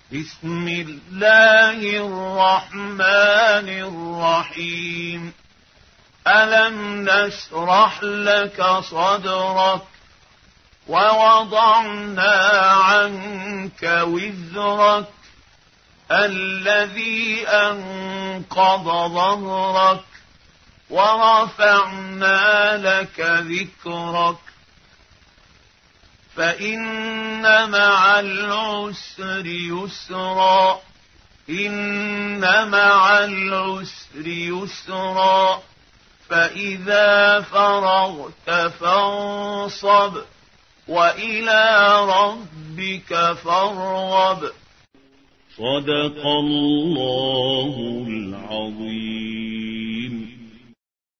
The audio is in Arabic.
بسم الله الرحمن الرحيم. ألم نشرح لك صدرك ووضعنا عنك وزرك الذي أنقض ظهرك ورفعنا لك ذكرك فإن مع العسر يسرا إن مع العسر يسرا فإذا فرغت فانصب وإلى ربك فارغب. صدق الله العظيم.